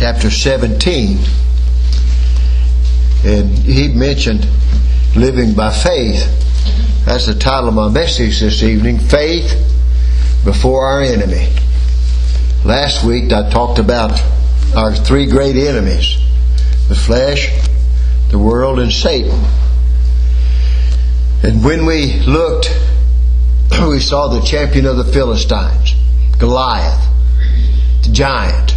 chapter 17. And he mentioned living by faith. That's the title of my message this evening, Faith Before Our Enemy. Last week I talked about our three great enemies: the flesh, the world, and Satan. And when we looked, we saw the champion of the Philistines, Goliath, the giant.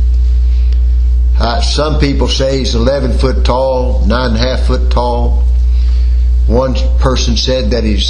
Some people say he's 11 foot tall, 9.5 foot tall. One person said that his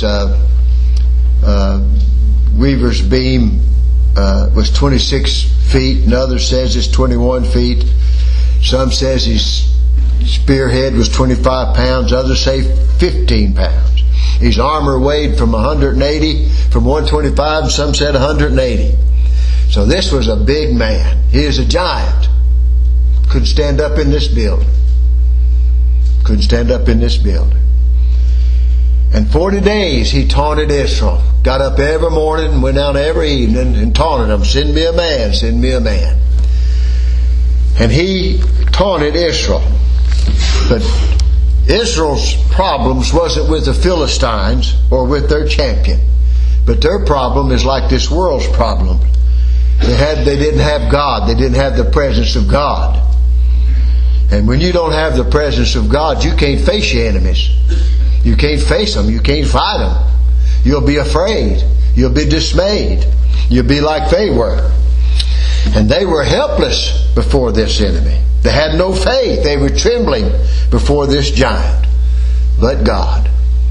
weaver's beam was 26 feet. Another says it's 21 feet. Some says his spearhead was 25 pounds. Others say 15 pounds. His armor weighed from 125, and some said 180. So this was a big man. He is a giant. Couldn't stand up in this building. Couldn't stand up in this building. And 40 days he taunted Israel. Got up every morning and went out every evening and taunted them. Send me a man, send me a man. And he taunted Israel. But Israel's problems wasn't with the Philistines or with their champion. But their problem is like this world's problem. They didn't have God. They didn't have the presence of God. And when you don't have the presence of God, you can't face your enemies. You can't face them. You can't fight them. You'll be afraid. You'll be dismayed. You'll be like they were. And they were helpless before this enemy. They had no faith. They were trembling before this giant. But God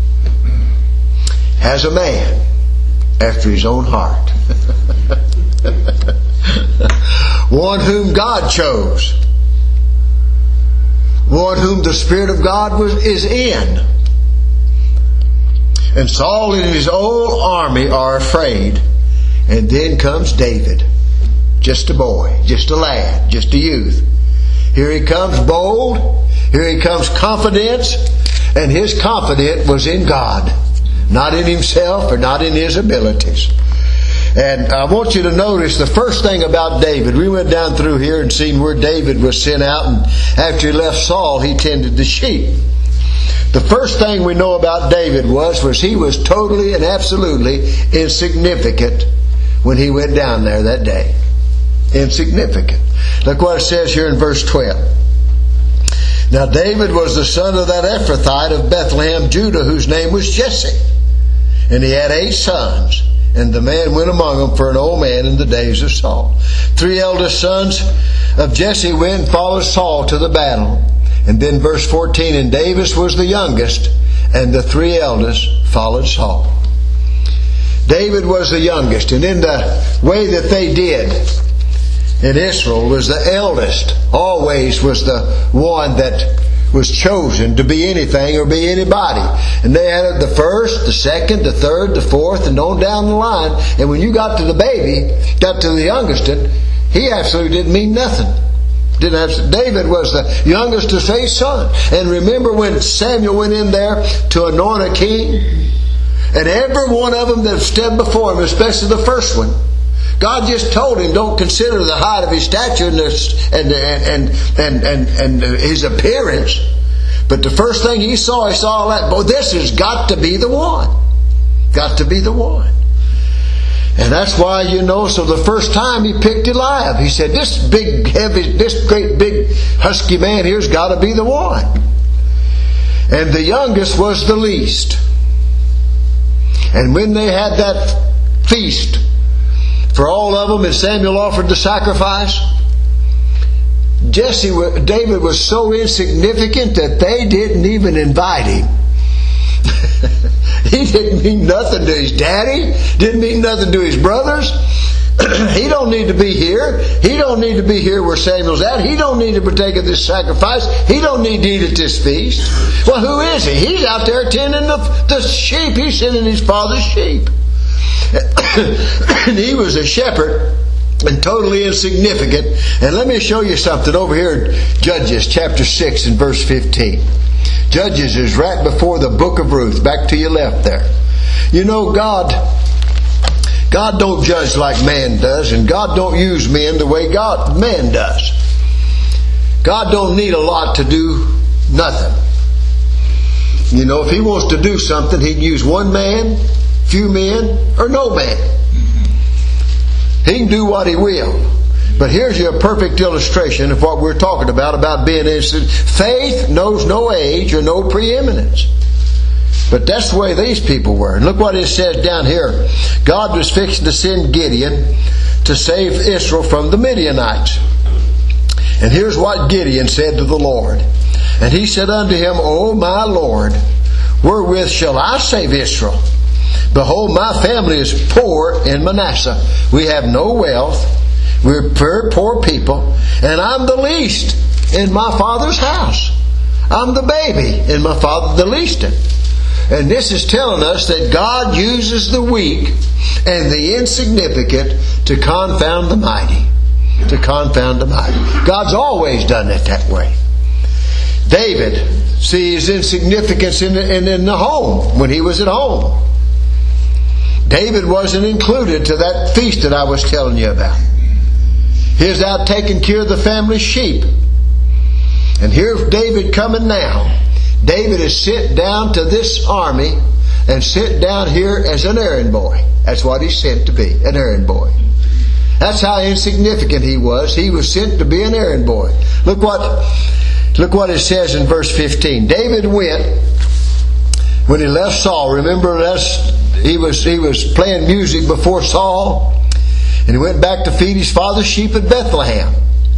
has a man after His own heart. One whom God chose. One whom the Spirit of God is in. And Saul and his whole army are afraid. And then comes David. Just a boy, just a lad, just a youth. Here he comes bold. Here he comes confidence. And his confidence was in God. Not in himself or not in his abilities. And I want you to notice the first thing about David. We went down through here and seen where David was sent out, and after he left Saul, he tended the sheep. The first thing we know about David was he was totally and absolutely insignificant when he went down there that day. Insignificant. Look what it says here in verse 12. Now David was the son of that Ephrathite of Bethlehem, Judah, whose name was Jesse. And he had 8 sons. And the man went among them for an old man in the days of Saul. 3 eldest sons of Jesse went and followed Saul to the battle. And then verse 14, and David was the youngest, and the 3 eldest followed Saul. David was the youngest, and in the way that they did in Israel was the eldest. Always was the one that was chosen to be anything or be anybody. And they had the first, the second, the third, the fourth, and on down the line. And when you got to the baby, got to the youngest, he absolutely didn't mean nothing. David was the youngest of 8 sons. And remember when Samuel went in there to anoint a king? And every one of them that stood before him, especially the first one, God just told him, don't consider the height of his stature and his appearance. But the first thing he saw that, boy, this has got to be the one. Got to be the one. And that's why, so the first time he picked Eliab, he said, this great big husky man here's got to be the one. And the youngest was the least. And when they had that feast for all of them, and Samuel offered the sacrifice, David was so insignificant that they didn't even invite him. He didn't mean nothing to his daddy, didn't mean nothing to his brothers. He don't need to be here. He don't need to be here where Samuel's at. He don't need to partake of this sacrifice. He don't need to eat at this feast. Well, who is he? He's out there tending the sheep. He's tending his father's sheep. And he was a shepherd and totally insignificant. And let me show you something over here in Judges chapter 6 and verse 15. Judges is right before the book of Ruth, back to your left there. God don't judge like man does, and God don't use men the way man does. God don't need a lot to do nothing. You know, if He wants to do something, He can use one man, few men, or no man. He can do what He will. But here's a perfect illustration of what we're talking about being innocent. Faith knows no age or no preeminence. But that's the way these people were. And look what it says down here. God was fixing to send Gideon to save Israel from the Midianites. And here's what Gideon said to the Lord. And he said unto him, O my Lord, wherewith shall I save Israel? Behold, my family is poor in Manasseh. We have no wealth. We're very poor people. And I'm the least in my father's house. I'm the baby in my father, the least. And this is telling us that God uses the weak and the insignificant to confound the mighty. To confound the mighty. God's always done it that way. David sees insignificance in the home when he was at home. David wasn't included to that feast that I was telling you about. He was out taking care of the family sheep. And here's David coming now. David is sent down to this army and sent down here as an errand boy. That's what he's sent to be, an errand boy. That's how insignificant he was. He was sent to be an errand boy. Look what it says in verse 15. David went when he left Saul. Remember, he was playing music before Saul. And he went back to feed his father's sheep at Bethlehem.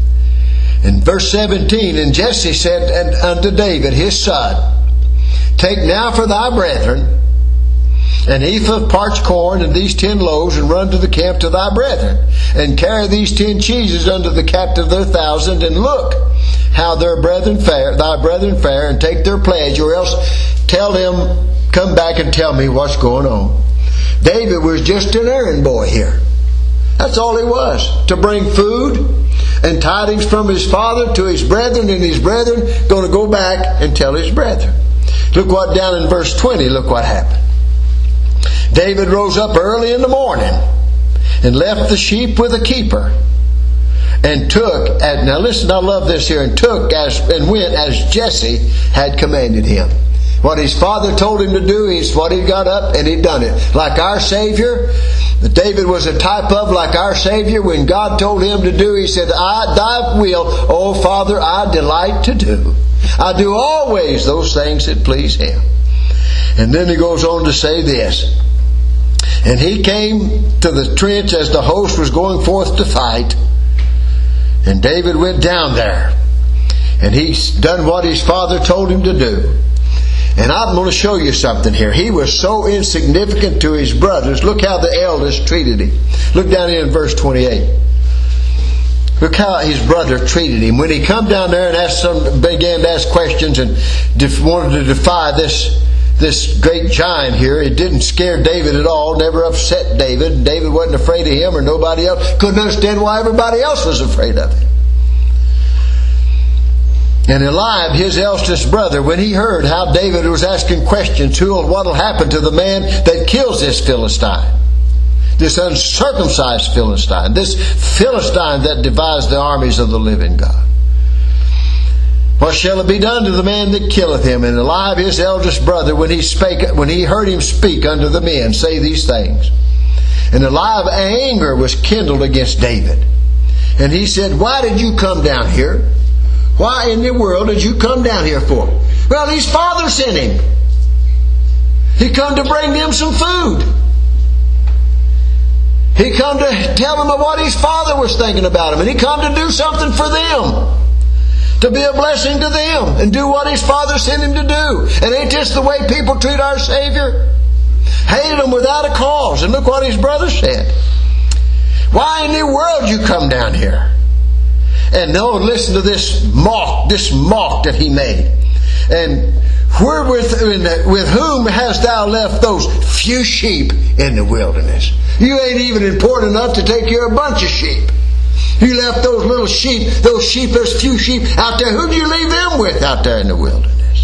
In verse 17, and Jesse said unto David his son, Take now for thy brethren an ephah of parched corn and these 10 loaves, and run to the camp to thy brethren, and carry these 10 cheeses unto the captain of their 1,000, and look how thy brethren fare, and take their pledge, or else tell them, come back and tell me what's going on. David was just an errand boy here. That's all he was. To bring food and tidings from his father to his brethren, and his brethren going to go back and tell his brethren. Look what down in verse 20, look what happened. David rose up early in the morning and left the sheep with a keeper, and took, now listen, I love this here, and went as Jesse had commanded him. What his father told him to do is what he got up and he done it. Like our Savior, David was a type of like our Savior. When God told him to do, he said, Thy will, O Father, I delight to do. I do always those things that please Him. And then he goes on to say this. And he came to the trench as the host was going forth to fight. And David went down there. And he's done what his father told him to do. And I'm going to show you something here. He was so insignificant to his brothers. Look how the elders treated him. Look down here in verse 28. Look how his brother treated him. When he come down there and began to ask questions and wanted to defy this great giant here, it didn't scare David at all. Never upset David. David wasn't afraid of him or nobody else. Couldn't understand why everybody else was afraid of him. And Eliab, his eldest brother, when he heard how David was asking questions, what will happen to the man that kills this Philistine? This uncircumcised Philistine. This Philistine that devised the armies of the living God. What shall it be done to the man that killeth him? And Eliab, his eldest brother, when he heard him speak unto the men, say these things. And Eliab's anger was kindled against David. And he said, Why did you come down here? Why in the world did you come down here for? Well, his father sent him. He come to bring them some food. He come to tell them of what his father was thinking about him. And he come to do something for them. To be a blessing to them. And do what his father sent him to do. And ain't this the way people treat our Savior? Hated him without a cause. And look what his brother said. Why in the world you come down here? And no, listen to this mock that he made. And with whom hast thou left those few sheep in the wilderness? You ain't even important enough to take care of a bunch of sheep. You left those little sheep, those few sheep out there. Who did you leave them with out there in the wilderness?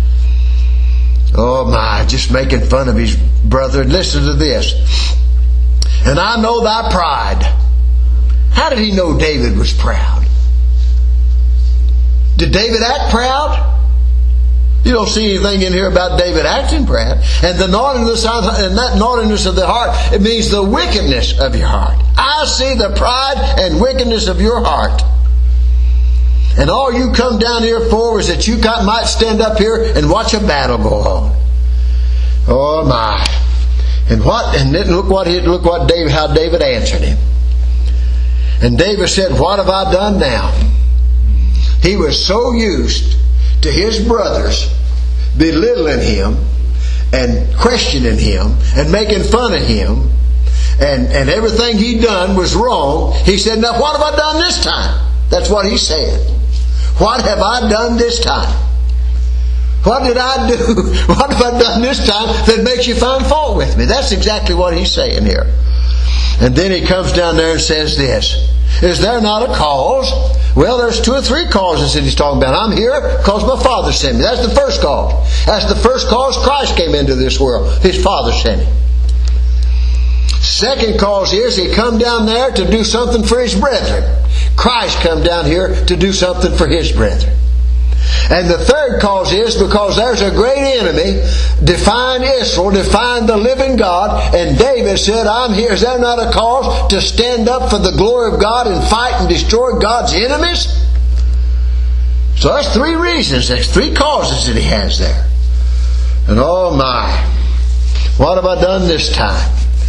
Oh my, just making fun of his brother. Listen to this. And I know thy pride. How did he know David was proud? Did David act proud? You don't see anything in here about David acting proud. And the naughtiness, and that naughtiness of the heart, it means the wickedness of your heart. I see the pride and wickedness of your heart. And all you come down here for is that you might stand up here and watch a battle go on. Oh my! And then look what David, how David answered him. And David said, "What have I done now?" He was so used to his brothers belittling him and questioning him and making fun of him, and everything he'd done was wrong. He said, "Now what have I done this time?" That's what he said. What have I done this time? What did I do? What have I done this time that makes you find fault with me? That's exactly what he's saying here. And then he comes down there and says this: "Is there not a cause?" Well, there's 2 or 3 causes that he's talking about. I'm here because my Father sent me. That's the first cause. That's the first cause Christ came into this world. His Father sent him. Second cause is he come down there to do something for his brethren. Christ come down here to do something for his brethren. And the third cause is because there's a great enemy, defying Israel, defying the living God. And David said, "I'm here. Is there not a cause to stand up for the glory of God and fight and destroy God's enemies?" So that's 3 reasons. There's 3 causes that he has there. And oh my, what have I done this time?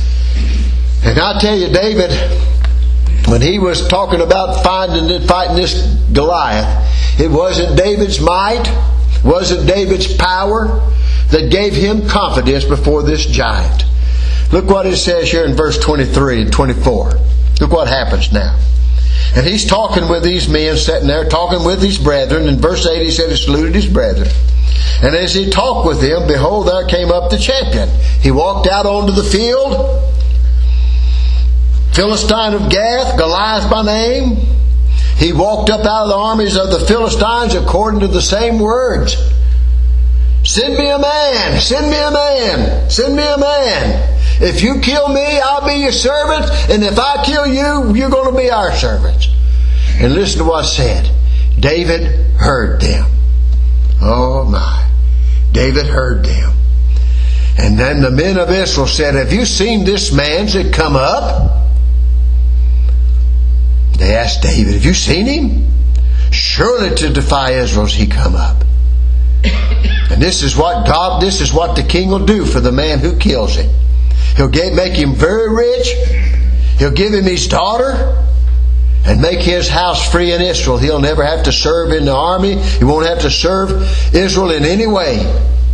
And I tell you, David, when he was talking about fighting this Goliath, it wasn't David's might, wasn't David's power that gave him confidence before this giant. Look what it says here in verse 23 and 24. Look what happens now. And he's talking with these men, sitting there talking with his brethren. In verse 8 he said he saluted his brethren. And as he talked with them, behold, there came up the champion. He walked out onto the field. Philistine of Gath, Goliath by name. He walked up out of the armies of the Philistines according to the same words. "Send me a man! Send me a man! Send me a man! If you kill me, I'll be your servant. And if I kill you, you're going to be our servants." And listen to what's said. David heard them. Oh my. David heard them. And then the men of Israel said, "Have you seen this man that come up?" They asked David, "Have you seen him? Surely to defy Israel's he come up." And this is what the king will do for the man who kills him. He'll make him very rich. He'll give him his daughter and make his house free in Israel. He'll never have to serve in the army. He won't have to serve Israel in any way.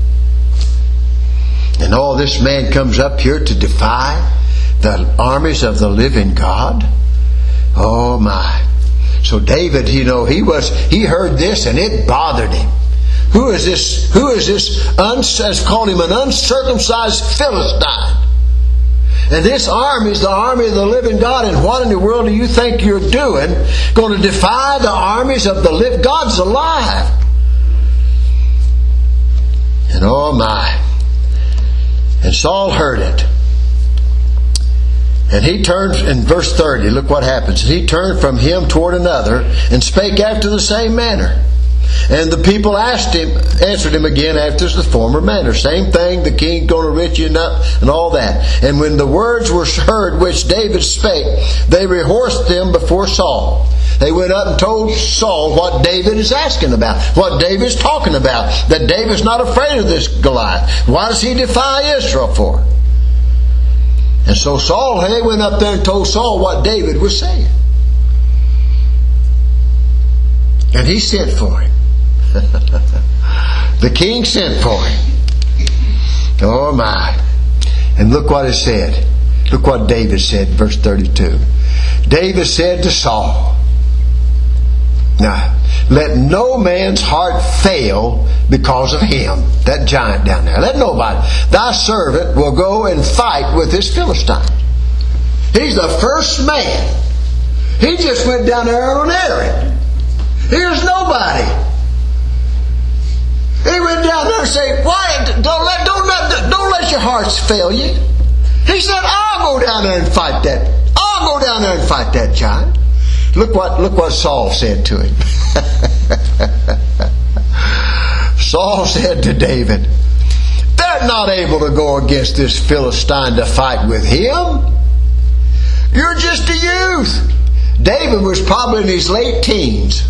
And all this man comes up here to defy the armies of the living God. Oh my. So David, he heard this and it bothered him. Who is this? Let's call him an uncircumcised Philistine. And this army is the army of the living God. And what in the world do you think you're doing? Going to defy the armies of the living? God's alive. And oh my. And Saul heard it. And he turned, in verse 30, look what happens. He turned from him toward another and spake after the same manner. And the people answered him again after the former manner. Same thing, the king going to rich you up and all that. And when the words were heard which David spake, they rehearsed them before Saul. They went up and told Saul what David is asking about, what David's talking about, that David's not afraid of this Goliath. Why does he defy Israel for? And so they went up there and told Saul what David was saying. And he sent for him. The king sent for him. Oh my. And look what it said. Look what David said, verse 32. David said to Saul, "Now, let no man's heart fail because of him," that giant down there. "Let nobody. Thy servant will go and fight with this Philistine." He's the first man. He just went down there on an errand. Here's nobody. He went down there and said, "Why? Don't let your hearts fail you." He said, "I'll go down there and fight that. I'll go down there and fight that giant." Look what Saul said to him. Saul said to David, "They're not able to go against this Philistine to fight with him. You're just a youth." David was probably in his late teens.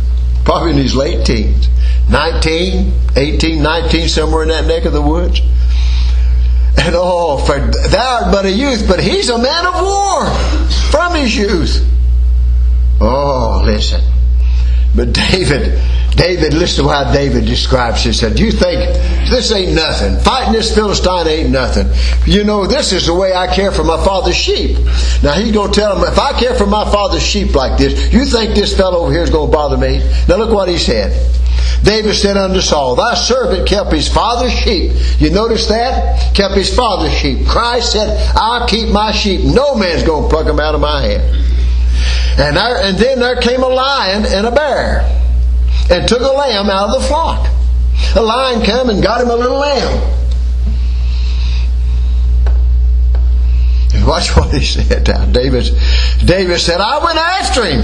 19, 18, 19, somewhere in that neck of the woods. And for thou art but a youth, but he's a man of war from his youth. Oh, listen. But David, listen to how David describes it. He said, "You think this ain't nothing? Fighting this Philistine ain't nothing. You know, this is the way I care for my father's sheep." Now he's going to tell him, if I care for my father's sheep like this, you think this fellow over here is going to bother me? Now look what he said. David said unto Saul, "Thy servant kept his father's sheep." You notice that? Kept his father's sheep. Christ said, "I'll keep my sheep. No man's going to pluck them out of my hand." And then there came a lion and a bear and took a lamb out of the flock. A lion came and got him a little lamb. And watch what he said now. David said, "I went after him.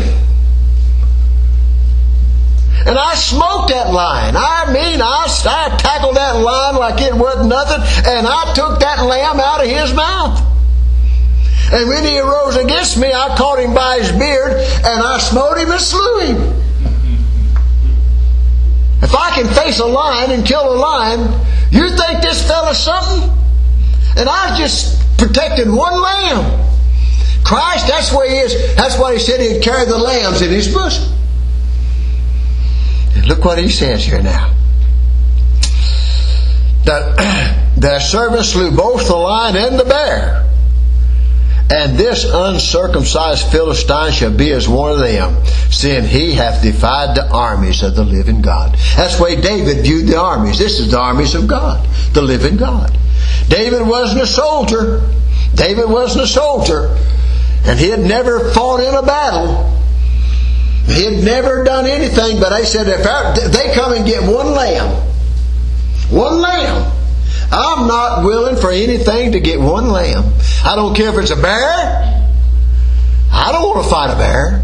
And I smoked that lion. I tackled that lion like it wasn't nothing. And I took that lamb out of his mouth. And when he arose against me, I caught him by his beard, and I smote him and slew him." If I can face a lion and kill a lion, you think this fella's something? And I was just protecting one lamb. Christ, that's where he is. That's why he said he'd carry the lambs in his bosom. And look what he says here now. Their servant slew both the lion and the bear. And this uncircumcised Philistine shall be as one of them, seeing he hath defied the armies of the living God. That's the way David viewed the armies. This is the armies of God, the living God. David wasn't a soldier. And he had never fought in a battle. He had never done anything, but they said, if they come and get one lamb, I'm not willing for anything to get one lamb. I don't care if it's a bear. I don't want to fight a bear.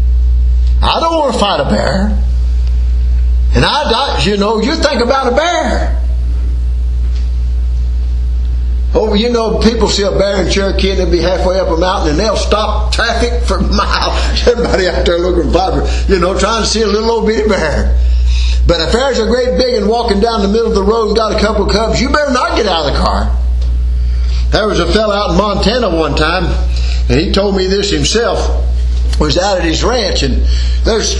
And you think about a bear. Oh, people see a bear in Cherokee and they'll be halfway up a mountain and they'll stop traffic for miles. Everybody out there looking for, trying to see a little old bitty bear. But if there's a great big and walking down the middle of the road and got a couple of cubs, you better not get out of the car. There was a fellow out in Montana one time, and he told me this himself. Was out at his ranch, and there's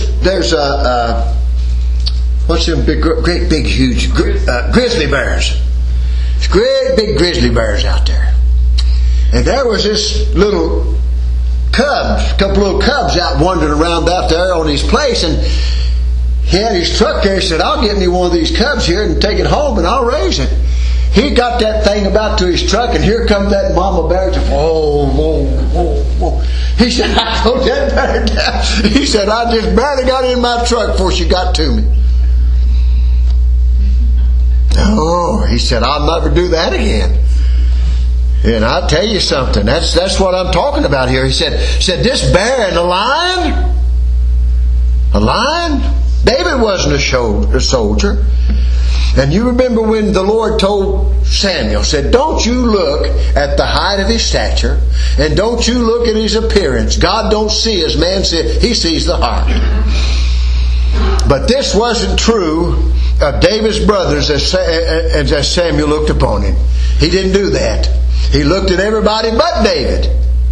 what's them great big huge grizzly bears. There's great big grizzly bears out there, and there was this little couple little cubs out wandering around out there on his place, and he had his truck there. He said, "I'll get me one of these cubs here and take it home and I'll raise it." He got that thing about to his truck, and here comes that mama bear. Whoa. He said, "I put that bear down." He said, "I just barely got in my truck before she got to me." Oh, he said, "I'll never do that again." And I'll tell you something. That's what I'm talking about here. He said this bear and a lion? David wasn't a soldier. And you remember when the Lord told Samuel, said, "Don't you look at the height of his stature, and don't you look at his appearance. God don't see as man sees. He sees the heart." But this wasn't true of David's brothers as Samuel looked upon him. He didn't do that. He looked at everybody but David.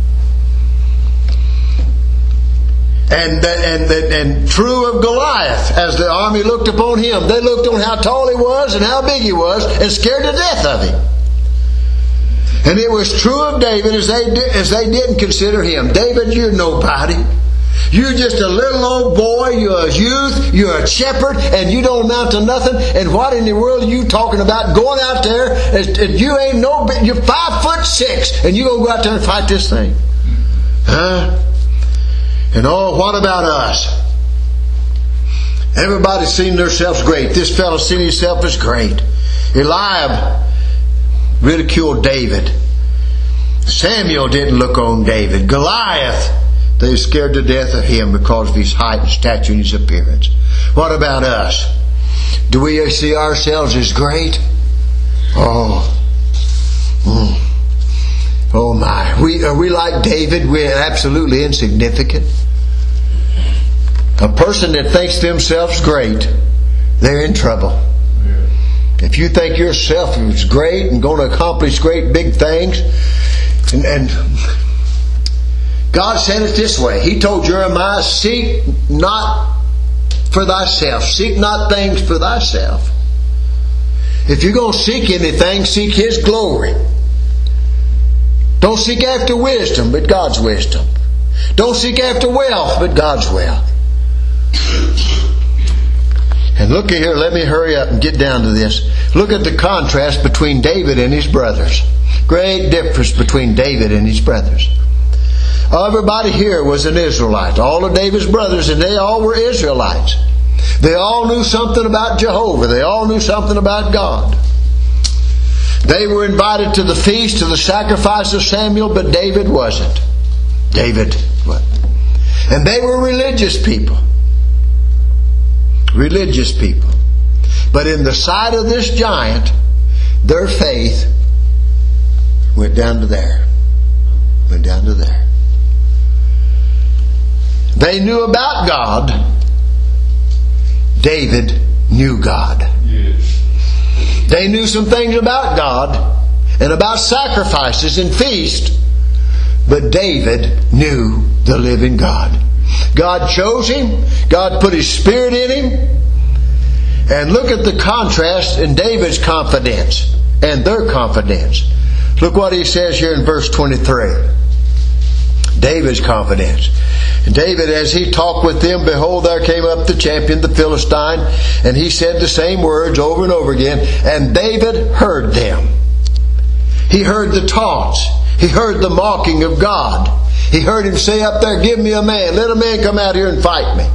And true of Goliath, as the army looked upon him. They looked on how tall he was and how big he was and scared to death of him. And it was true of David as they didn't consider him. David, you're nobody. You're just a little old boy. You're a youth. You're a shepherd, and you don't amount to nothing. And what in the world are you talking about? Going out there and you ain't you're 5'6", and you gonna go out there and fight this thing? Huh? And what about us? Everybody's seen themselves great. This fellow seen himself as great. Eliab ridiculed David. Samuel didn't look on David. Goliath They were scared to death of him because of his height and stature and his appearance. What about us? Do we see ourselves as great? Oh my. Are we like David? We're absolutely insignificant. A person that thinks themselves great, they're in trouble. If you think yourself is great and going to accomplish great big things, and God said it this way. He told Jeremiah, seek not for thyself. Seek not things for thyself. If you're going to seek anything, seek His glory. Don't seek after wisdom, but God's wisdom. Don't seek after wealth, but God's wealth. And look at here, let me hurry up and get down to this. Look at the contrast between David and his brothers. Great difference between David and his brothers. Everybody here was an Israelite. All of David's brothers, and they all were Israelites. They all knew something about Jehovah. They all knew something about God. They were invited to the feast, to the sacrifice of Samuel, but David wasn't. David wasn't. And they were religious people. Religious people. But in the sight of this giant, their faith went down to there. Went down to there. They knew about God. David knew God. Yes. They knew some things about God and about sacrifices and feast. But David knew the living God. God chose him. God put His Spirit in him. And look at the contrast in David's confidence and their confidence. Look what he says here in verse 23. David's confidence. David, as he talked with them, behold, there came up the champion, the Philistine, and he said the same words over and over again. And David heard them. He heard the taunts. He heard the mocking of God. He heard him say up there, give me a man. Let a man come out here and fight me.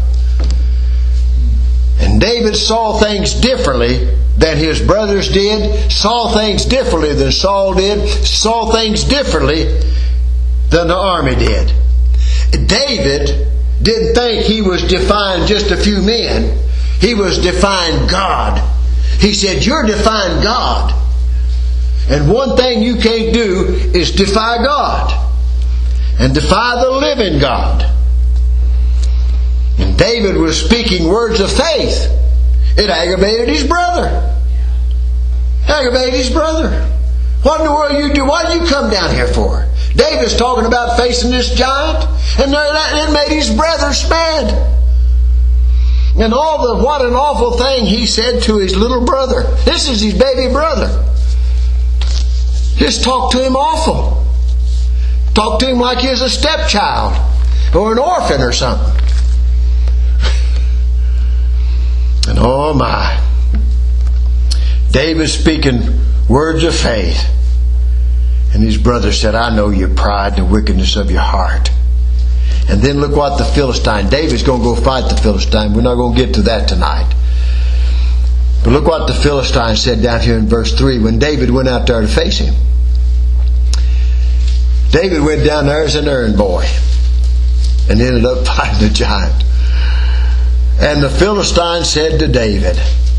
And David saw things differently than his brothers did. Saw things differently than Saul did. Saw things differently than the army did. David didn't think he was defying just a few men. He was defying God. He said, you're defying God. And one thing you can't do is defy God. And defy the living God. And David was speaking words of faith. It aggravated his brother. Aggravated his brother. What in the world you do? What did you come down here for? David's talking about facing this giant, and it made his brothers mad. And what an awful thing he said to his little brother. This is his baby brother. Just talk to him awful. Talk to him like he was a stepchild or an orphan or something. And oh my, David speaking words of faith. And his brother said, I know your pride and the wickedness of your heart. And then look what the Philistine, David's going to go fight the Philistine. We're not going to get to that tonight. But look what the Philistine said down here in verse 3 when David went out there to face him. David went down there as an errand boy and ended up fighting the giant. And the Philistine said to David,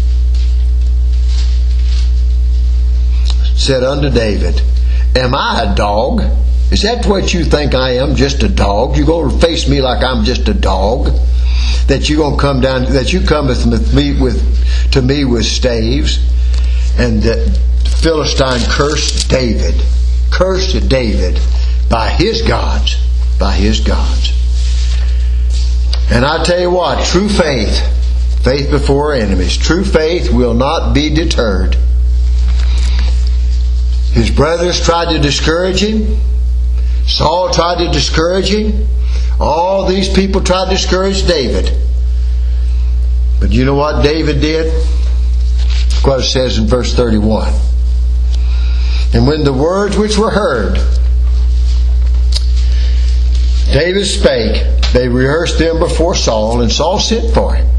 said unto David, am I a dog? Is that what you think I am? Just a dog? You going to face me like I'm just a dog? That you going to come down? That you come to me with staves? And the Philistine cursed David by his gods, And I tell you what, true faith before enemies, true faith will not be deterred. His brothers tried to discourage him. Saul tried to discourage him. All these people tried to discourage David. But you know what David did? Look what it says in verse 31. And when the words which were heard, David spake, they rehearsed them before Saul, and Saul sent for him.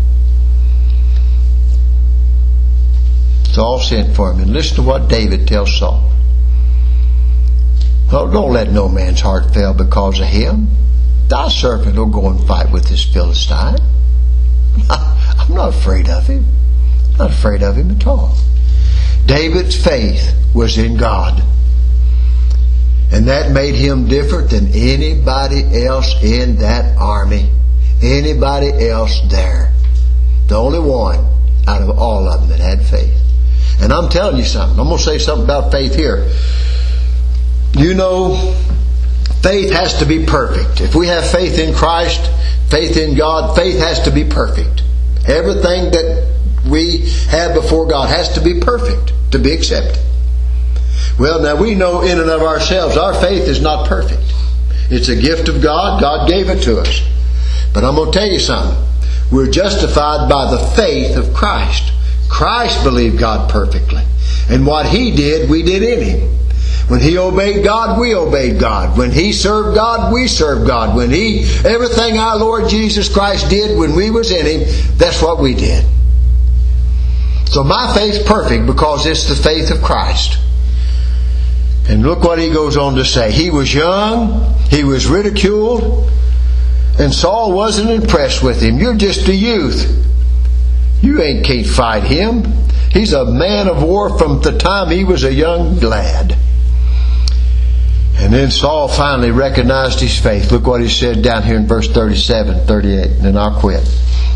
Saul sent for him. And listen to what David tells Saul. Oh, don't let no man's heart fail because of him. Thy servant will go and fight with this Philistine. I'm not afraid of him. I'm not afraid of him at all. David's faith was in God. And that made him different than anybody else in that army. Anybody else there. The only one out of all of them that had faith. And I'm telling you something. I'm going to say something about faith here. You know, faith has to be perfect. If we have faith in Christ, faith in God, faith has to be perfect. Everything that we have before God has to be perfect to be accepted. Well, now we know in and of ourselves our faith is not perfect. It's a gift of God. God gave it to us. But I'm going to tell you something. We're justified by the faith of Christ. Christ believed God perfectly. And what He did, we did in Him. When He obeyed God, we obeyed God. When He served God, we served God. When everything our Lord Jesus Christ did when we was in Him, that's what we did. So my faith's perfect because it's the faith of Christ. And look what he goes on to say. He was young, he was ridiculed, and Saul wasn't impressed with him. You're just a youth. You can't fight him. He's a man of war from the time he was a young lad. And then Saul finally recognized his faith. Look what he said down here in verse 37, 38, and then I'll quit.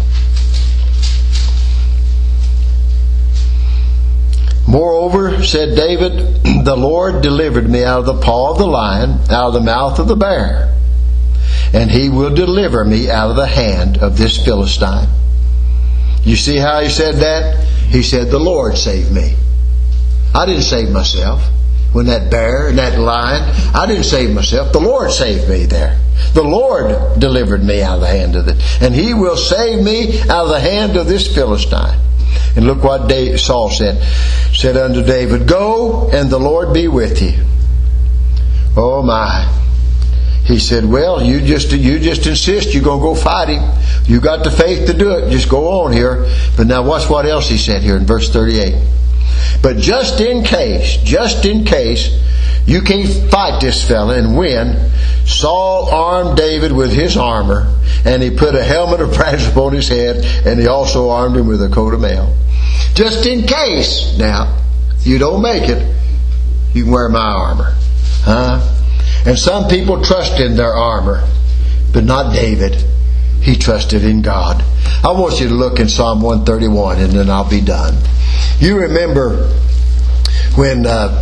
Moreover, said David, the Lord delivered me out of the paw of the lion, out of the mouth of the bear. And He will deliver me out of the hand of this Philistine. You see how he said that? He said, the Lord saved me. I didn't save myself. When that bear and that lion, I didn't save myself. The Lord saved me there. The Lord delivered me out of the hand of it. And He will save me out of the hand of this Philistine. And look what Saul said. Said unto David, go, and the Lord be with you. Oh my. He said, well, you just insist you're going to go fight him. You got the faith to do it. Just go on here. But now watch what else he said here in verse 38. But just in case you can't fight this fella and win, Saul armed David with his armor, and he put a helmet of brass upon his head, and he also armed him with a coat of mail. Just in case, now, you don't make it, you can wear my armor. And some people trust in their armor, but not David. He trusted in God. I want you to look in Psalm 131, and then I'll be done. You remember when the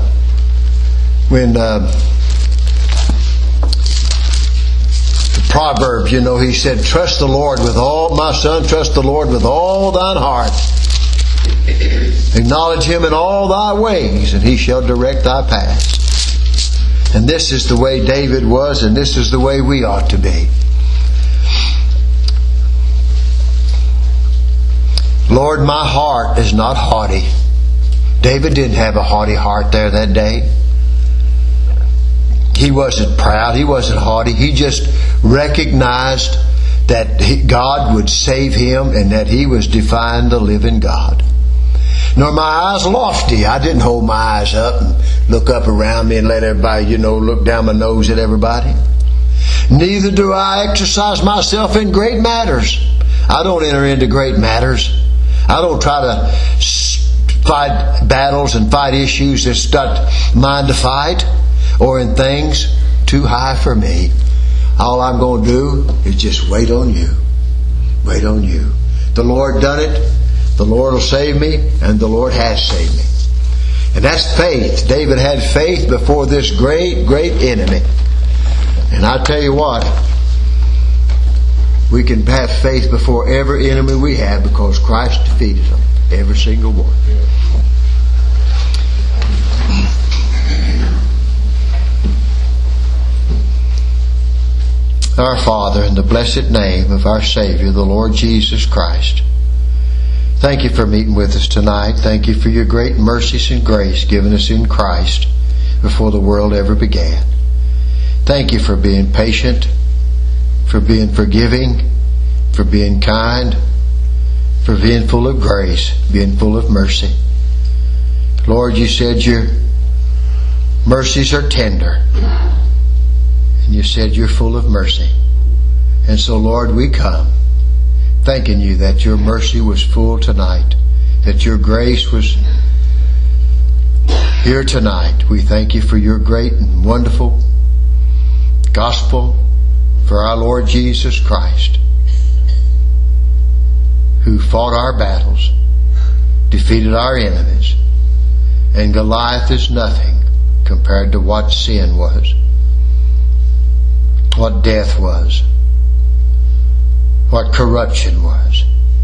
Proverbs, he said, trust the Lord with all, my son, trust the Lord with all thine heart. Acknowledge Him in all thy ways, and He shall direct thy paths. And this is the way David was, and this is the way we ought to be. Lord, my heart is not haughty. David didn't have a haughty heart there that day. He wasn't proud. He wasn't haughty. He just recognized that God would save him and that he was defying the living God. Nor my eyes lofty. I didn't hold my eyes up and look up around me and let everybody, look down my nose at everybody. Neither do I exercise myself in great matters. I don't enter into great matters. I don't try to fight battles and fight issues that's not mine to fight, or in things too high for me. All I'm going to do is just wait on you. Wait on you. The Lord done it. The Lord will save me, and the Lord has saved me. And that's faith. David had faith before this great, great enemy. And I tell you what, we can have faith before every enemy we have because Christ defeated them. Every single one. Our Father, in the blessed name of our Savior, the Lord Jesus Christ, thank you for meeting with us tonight. Thank you for your great mercies and grace given us in Christ before the world ever began. Thank you for being patient, for being forgiving, for being kind, for being full of grace, being full of mercy. Lord, you said your mercies are tender. And you said you're full of mercy. And so, Lord, we come thanking you that your mercy was full tonight, that your grace was here tonight. We thank you for your great and wonderful gospel, for our Lord Jesus Christ, who fought our battles, defeated our enemies, and Goliath is nothing compared to what sin was, what death was, what corruption was.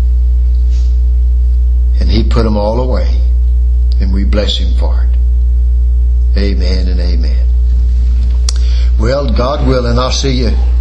And he put them all away, and we bless him for it. Amen and amen. Well, God willing, I'll see you